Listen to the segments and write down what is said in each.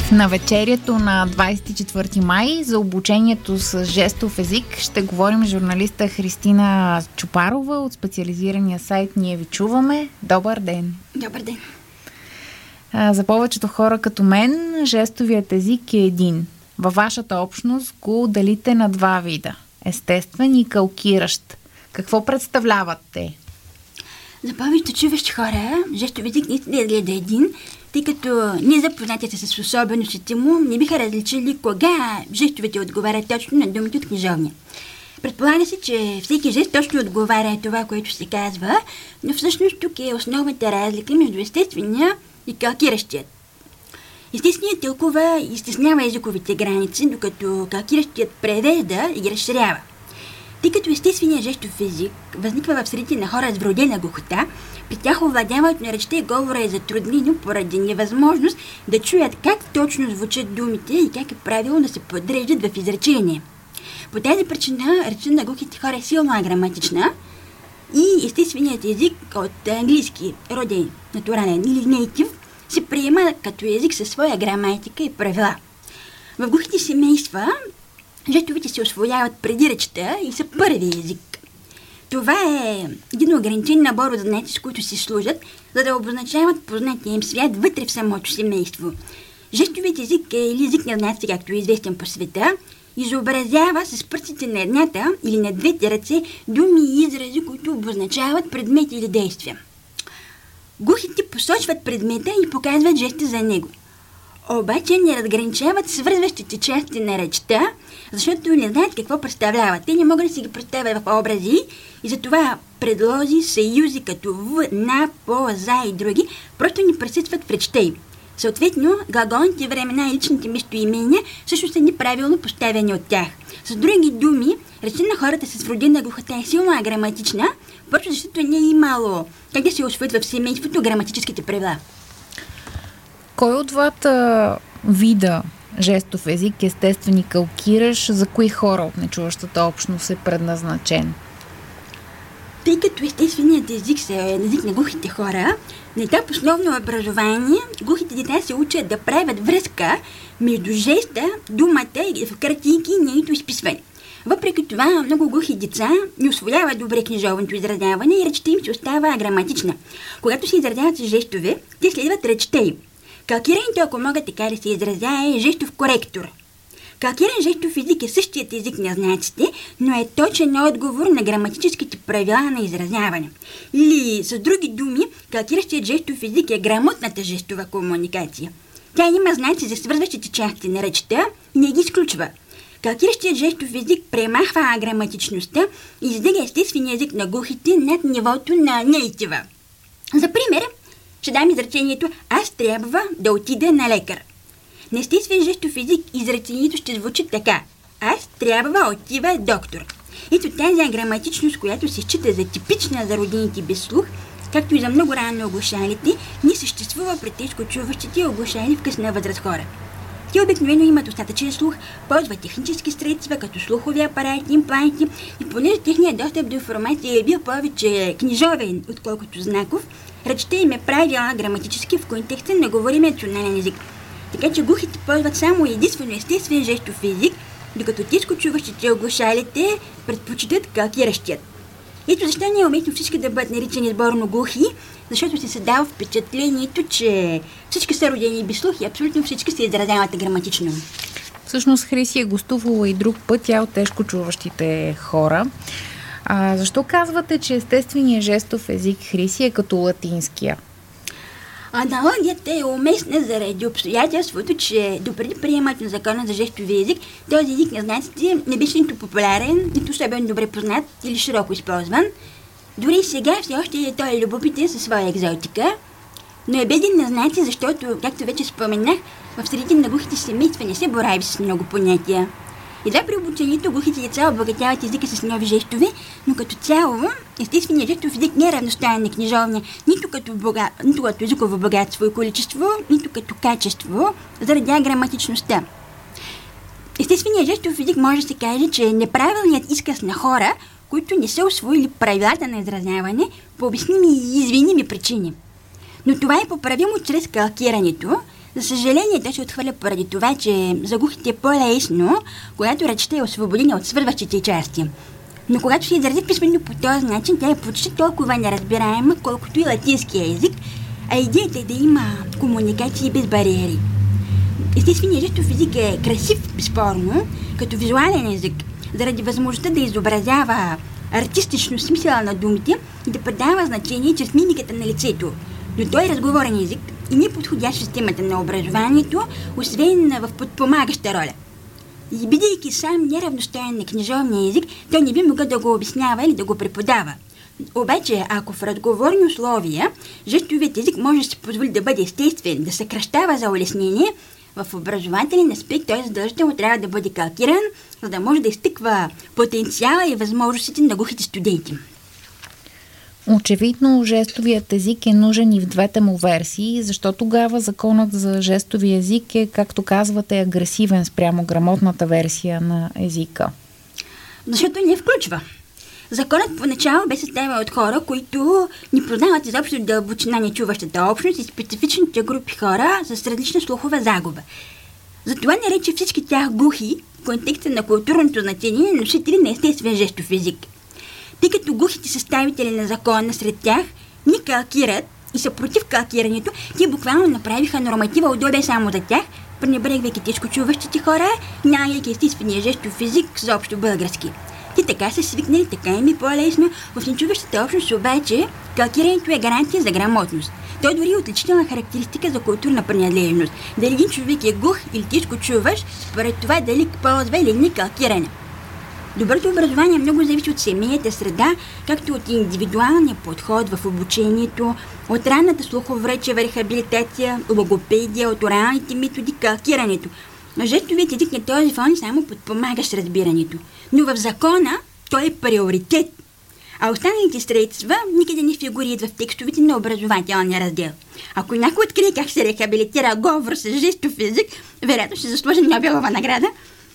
В навечерието на 24 май за обучението с жестов език ще говорим с журналиста Христина Чупарова от специализирания сайт Ние ви чуваме. Добър ден! Добър ден! За повечето хора като мен, жестовият език е един. Във вашата общност го делите на два вида – естествен и калкиращ. Какво представляват те? За повечето чуващи хора, жестов език наистина е един, тъй като незапознатите с особеностите му не биха различили кога жестовете отговарят точно на думите от книжовния. Предполага се, че всеки жест точно отговаря това, което се казва, но всъщност тук е основната разлика между естествения и калкиращият. Естественият тълкува и стеснява езиковите граници, докато калкиращият превежда и ги разширява. Тъй като естественият жестов език възниква в средите на хора с вродена глухота, при тях овладяването на речта и говора е затруднено поради невъзможност да чуят как точно звучат думите и как е правилно да се подреждат в изречение. По тази причина речта на глухите хора е силно аграматична и естественият език от английски роден, натурален или нейтив се приема като език със своя граматика и правила. В глухите семейства жестовете се усвояват преди речта и са първи език. Това е един ограничен набор от знаци, с които се служат, за да обозначават познатия им свят вътре в самото семейство. Жестовият език е или език на знаци, както е известен по света, изобразява с пръстите на едната или на двете ръце думи и изрази, които обозначават предмети или действия. Глухите посочват предмета и показват жеста за него. Обаче не разграничават свързващите части на речта, защото не знаят какво представляват. Те не могат да си ги представят в образи и затова предлози, съюзи като в, на, по, за и други просто ни присъстват в речта им. Съответно, глаголните времена и личните местоимения също са неправилно поставени от тях. С други думи, речта на хората с вродена глухота е силно аграматична, просто защото не е имало как да се усвоят в семейството граматическите правила. Кой от двата вида жестов език, естествен и калкиращ, за кои хора от нечуващата общност е предназначен? Тъй като естественият език е език на глухите хора, на етап основно образование, глухите деца се учат да правят връзка между жеста, думата и в картинки и нейното изписване. Въпреки това, много глухи деца не усвояват добре книжовното изразяване и речта им се остава граматична. Когато се изразяват с жестове, те следват речта им. Калкирането, ако мога така да се изразя, е жестов коректор. Калкиран жестов език е същият език на знаците, но е точен отговор на граматическите правила на изразяване. Или, с други думи, калкиращият жестов език е грамотната жестова комуникация. Тя има знаци за свързващите части на речта и не ги изключва. Калкиращият жестов език премахва аграматичността и издига естествения език на глухите над нивото на нейтива. За пример, ще дам изречението «Аз трябва да отида на лекар». На естествен жестов език изречението ще звучи така «Аз трябва отива доктор». Ето тази аграматичност, която се счита за типична за родените без слух, както и за много рано оглушалите, не съществува при тежко чуващите и оглушали в късна възраст хора. Те обикновено имат достатъчен слух, ползват технически средства, като слухови апарати, импланти и понеже техният достъп до информация е бил повече книжовен, отколкото знаков, речта им е правила граматически в контекста на говоримия национален език. Така че глухите ползват само единствено естествен жестов език, докато тежко чуващите и оглушалите предпочитат калкиращият. Ето защо не е уместно всички да бъдат наричани сборно глухи, защото се създава впечатлението, че всички са родени без слух и абсолютно всички се изразяват граматично. Всъщност Хриси е гостувала и друг път, тя от тежко чуващите хора. Защо казвате, че естественият жестов език, Хриси, е като латинския? Аналогията е уместна заради обстоятелството, че допреди приемането на закона за жестовия език, този език на знаците не беше нито популярен, нито особено добре познат или широко използван. Дори и сега все още той е любопитен със своя екзотика, но е беден на знаци, защото, както вече споменах, в средите на глухите семейства не се борави с много понятия. Едва при обучението глухите деца обогатяват езика с нови жестове, но като цяло естественият жестов език не е равностоен на книжовния, нито като езиково богатство и количество, нито като качество, заради граматичността. Естественият жестов език може да се каже, че е неправилният изказ на хора, които не са усвоили правилата на изразяване по обясними и извиними причини. Но това е поправимо чрез калкирането, За съжаление, той се отхвърля поради това, че за глухите е по-лесно, когато речта е освободена от свързващите части. Но когато се изрази писменно по този начин, тя е почти толкова неразбираема, колкото и латинския език, а идеята е да има комуникации без бариери. Естественият жестов език е красив, безспорно, като визуален език, заради възможността да изобразява артистично смисъла на думите и да предава значение чрез мимиката на лицето. Но той е разговорен език и не е подходящ в системата на образованието, освен в подпомагаща роля. И бидейки сам неравностоен на книжовния език, той не би могъл да го обяснява или да го преподава. Обаче, ако в разговорни условия жестовият език може да си позволи да бъде естествен, да съкращава за улеснение, в образователен аспект той задължително трябва да бъде калкиран, за да може да изтъква потенциала и възможностите на глухите студенти. Очевидно, жестовият език е нужен и в двете му версии. Защо тогава законът за жестови език е, както казвате, агресивен спрямо грамотната версия на езика? Защото не включва. Законът поначало бе съставен от хора, които не познават изобщо дълбочина на чуващата общност и специфичните групи хора с различна слухова загуба. Затова нарече всички тях глухи в контекста на културното значение на носители на естествен жестов език. Тъй като глухите съставители на закона сред тях ни калкират и са против калкирането, те буквално направиха норматива удобен само за тях, пренебрегвайки тежко чуващите хора, нямайки естествения жестов език за общо български. Те така са свикнали, така им е по-лесно. В нечуващата общност обаче калкирането е гаранция за грамотност. Той дори е отличителна характеристика за културна принадлежност. Дали един човек е глух или тежко чуваш, според това дали ползва или не калкиране. Доброто образование много зависи от семейната среда, както от индивидуалния подход в обучението, от ранната слуховречева рехабилитация, логопедия, от оралните методи, калкирането. Жестовият език на този фон само подпомагащ разбирането. Но в закона той е приоритет. А останалите средства никъде не фигурират в текстовете на образователния раздел. Ако някой открие как се рехабилитира говор с жестов език, вероятно ще заслужи Нобелова награда.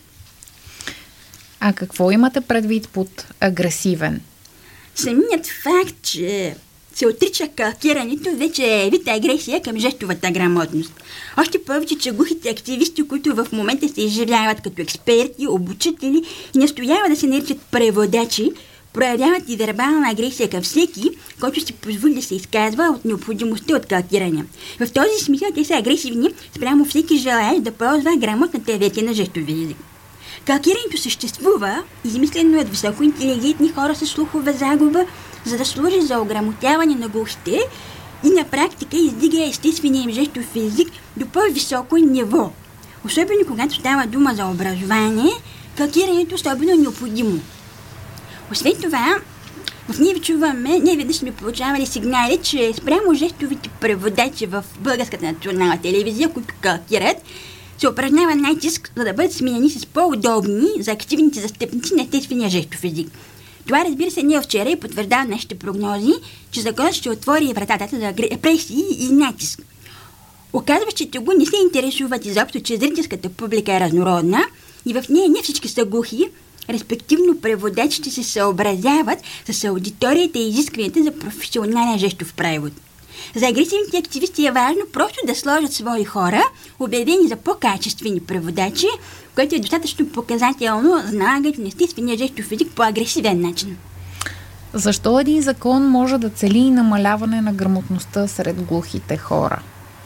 А какво имате предвид под агресивен? Самият факт, че се отрича калкирането, вече е вид агресия към жестовата грамотност. Още повече, че глухите активисти, които в момента се изживяват като експерти, обучители и настояват да се наричат преводачи, проявяват и вербална агресия към всеки, който си позволи да се изказва от необходимостта от калкиране. В този смисъл те са агресивни спрямо всеки желаещ да ползва грамотната версия на жестовия език. Калкирането съществува, измислено от високоинтелигентни хора с слухова загуба, за да служи за ограмотяване на глухите и на практика издига естествения им жестов език до по-високо ниво. Особено когато става дума за образование, калкирането е особено необходимо. Освен това, в ние чуваме, не веднъж сме получавали сигнали, че спрямо жестовите преводачи в Българската национална телевизия, които калкират, се упражнява натиск, за да бъдат сменени с по-удобни за активните застъпници на естествения жестов език. Това, разбира се, не е вчера и потвърждава нашите прогнози, че законът ще отвори вратата за репресии и натиск. Оказващите го не се интересуват изобщо, че зрителската публика е разнородна и в нея не всички са глухи, респективно преводачите се съобразяват с аудиторията и изискванията за професионален жестов превод. За агресивните активисти е важно просто да сложат свои хора, обявени за по-качествени преводачи, което е достатъчно показателно за налагането на естествения жестов език по агресивен начин. Защо един закон може да цели намаляване на грамотността сред глухите хора?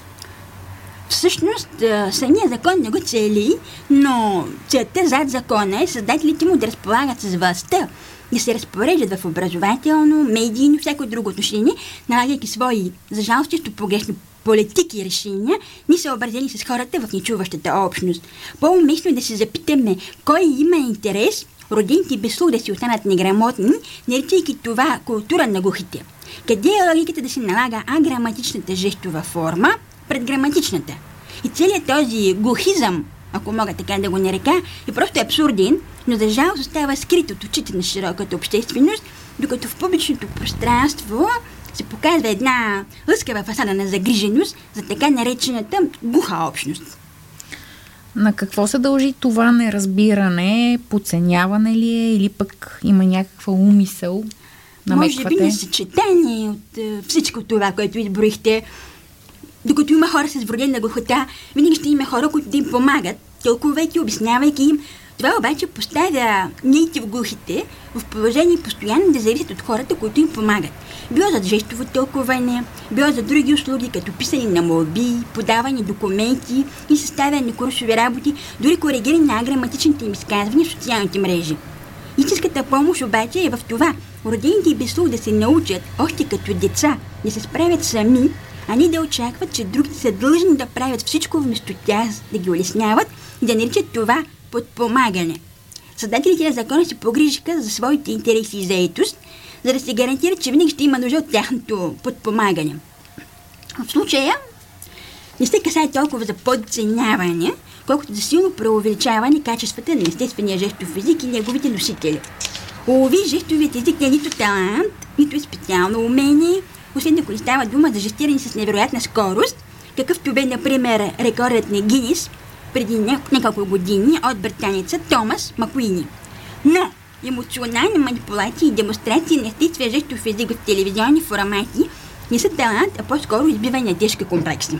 Всъщност, самия закон не го цели, но целта зад закона е създателите му да разполагат с властта, да се разпореждат в образователно, медийно, всяко друго отношение, налагайки свои, за жалост, често погрешни политики и решения, не съобразени с хората в нечуващата общност. По-уместно е да се запитаме кой има интерес родените без слух да си останат неграмотни, наричайки това култура на глухите. Къде е логиката да се налага аграматичната жестова форма пред граматичната? И целият този глухизъм, ако мога така да го нарека, е просто абсурден, но за жалост остава скрит от очите на широката общественост, докато в публичното пространство се показва една лъскава фасада на загриженост за така наречената глуха общност. На какво се дължи това неразбиране? Подценяване ли е или пък има някаква умисъл? Може би несъчетание от всичко това, което изброихте. Докато има хора с вродена глухота, винаги ще има хора, които да им помагат, тълкувайки, обяснявайки им. Това обаче поставя нейтив глухите в положение постоянно да зависят от хората, които им помагат. Било за жестово тълкуване, било за други услуги, като писане на молби, подаване документи и съставяне на курсови работи, дори коригиране на граматичните им изказвания в социалните мрежи. Истинската помощ обаче е в това родените и без слух да се научат, още като деца, да се справят сами, а не да очакват, че другите са длъжни да правят всичко вместо тях, да ги улесняват и да наричат това подпомагане. Създателите на закона се погрижиха за своите интереси и заетост, за да се гарантира, че винаги ще има нужда от тяхното подпомагане. В случая не се касае толкова за подценяване, колкото за силно преувеличаване качествата на естествения жестов език и неговите носители. Уви, жестовият език не е нито талант, нито е специално умение, освен ако не става дума за жестиране с невероятна скорост, какъвто бе, например, рекордът на Гинис преди няколко години от британеца Томас Макуини. Но емоционална манипулация и демонстрация на естествения жестов език в телевизионни формати не са талант, а по-скоро избиване на тежки комплекси.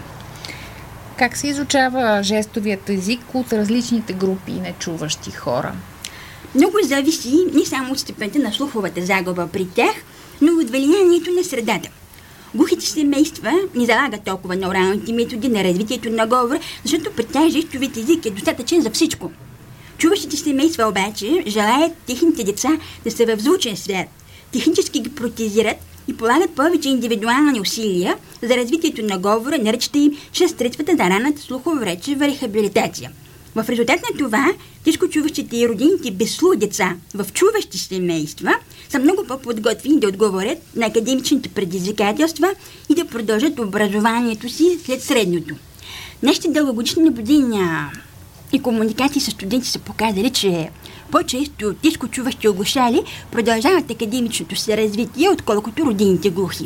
Как се изучава жестовият език от различните групи нечуващи хора? Много зависи не само от степента на слуховата загуба при тях, но и от влиянието на средата. Глухите семейства не залагат толкова на оралните методи на развитието на говора, защото при тях жестовият език е достатъчен за всичко. Чуващите семейства обаче желаят техните деца да са в звучен свят, технически ги протезират и полагат повече индивидуални усилия за развитието на говора, наричат им чрез средствата за ранната слухово-речева рехабилитация. В резултат на това, тежко чуващите и родените без слух деца в чуващи семейства са много по-подготвени да отговорят на академичните предизвикателства и да продължат образованието си след средното. Нашите дългогодишни наблюдения и комуникации с студенти са показали, че по-често тежко чуващи оглушали продължават академичното си развитие, отколкото родените глухи.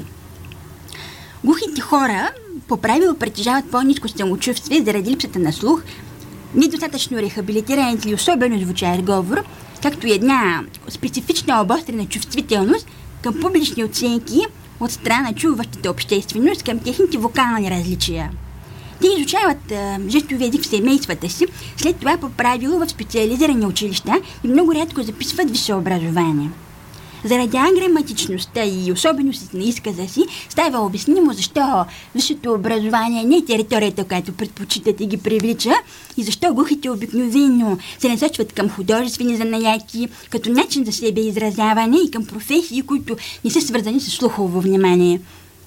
Глухите хора по правило притежават по-ниско самочувствие заради липсата на слух, недостатъчно рехабилитиран или особено звучащ говор, както и една специфична обострена чувствителност към публични оценки от страна на чуващата общественост към техните вокални различия. Те изучават жестовия език в семействата си, след това по правило в специализирани училища и много рядко записват висше образование. Заради аграматичността и особеностите на изказа си става обяснимо защо висшето образование не е територията, която предпочитат и ги привлича, и защо глухите обикновено се насочват към художествени занаяти, като начин за себе изразяване и към професии, които не са свързани с слухово внимание.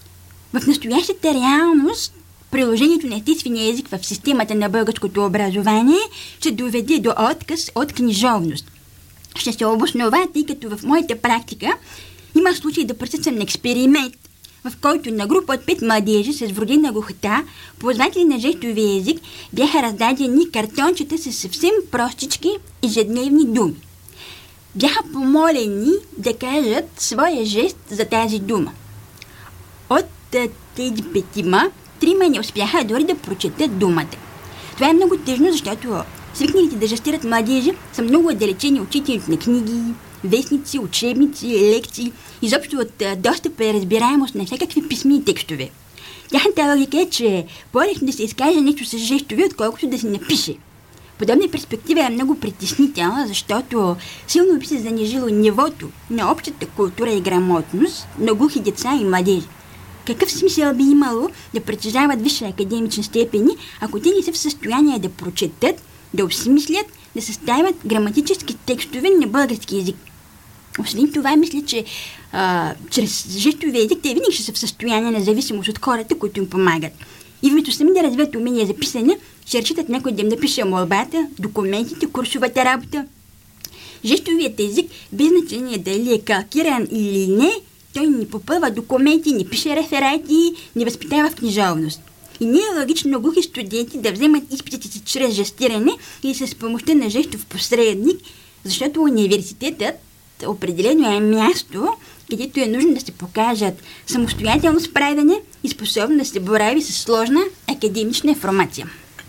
В настоящата реалност приложението на естествения език в системата на българското образование ще доведе до отказ от книжовност. Ще се обоснова, тъй като в моята практика има случай да присъствам на експеримент, в който на група от 5 младежи с вродена глухота, ползватели на жестовия език, бяха раздадени картончета с съвсем простички ежедневни думи. Бяха помолени да кажат своя жест за тази дума. От тези 5 3 не успяха дори да прочетат думата. Това е много тъжно, защото свикналите да жестират младежи са много отдалечени от четенето на книги, вестници, учебници, лекции, изобщо от достъпа и разбираемост на всякакви писми и текстове. Тяхната логика е, че по-лесно да се изкаже нещо с жестови, отколкото да се напише. Подобна перспектива е много притеснителна, защото силно би се занежило нивото на общата култура и грамотност на глухи деца и младежи. Какъв смисъл би имало да притежават висши академични степени, ако те не са в състояние да прочетат, да осмислят, да съставят граматически текстове на български език? Освен това, мисля, че чрез жестовия език те винаги ще са в състояние на зависимост от хората, които им помагат. И вместо сами да развият умения за писане, ще разчитат някой да им напише молбата, документите, курсовата работа. Жестовият език, без значение дали е калкиран или не, той не попълва документи, не пише реферати, не възпитава в книжовност. И не е логично глухи студенти да вземат изпитите си чрез жестиране или с помощта на жестов посредник, защото университетът определено е място, където е нужно да се покажат самостоятелно справяне и способно да се борави с сложна академична информация.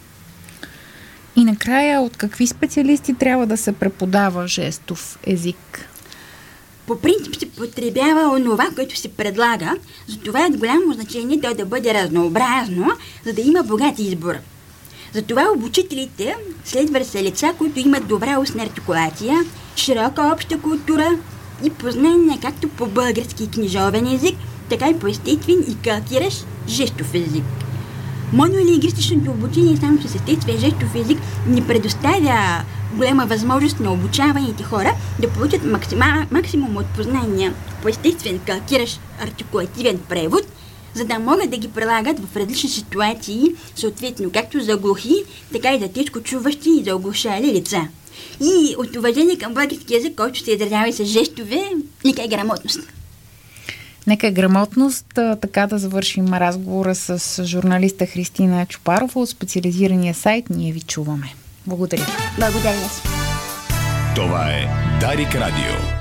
И накрая, от какви специалисти трябва да се преподава жестов език? по принцип се потребява онова, което се предлага, затова е от голямо значение то да бъде разнообразно, за да има богат избор. Затова обучителите следва да са лица, които имат добра устна артикулация, широка обща култура и познание както по български книжовен език, така и по естествен и калкиращ жестов език. Монолингвистичното обучение само с естествен жестов език ни предоставя голяма възможност на обучаваните хора да получат максимум от познания по естествен калкиращ артикулативен превод, за да могат да ги прилагат в различни ситуации, съответно както за глухи, така и за тежко чуващи и за оглушали лица. И от уважение към български език, който се изразява и с жестове, нека е грамотност. Нека е грамотност. Така да завършим разговора с журналиста Христина Чупарова от специализирания сайт Ние ви чуваме. Благодаря. Благодаря. Това е Дарик Радио.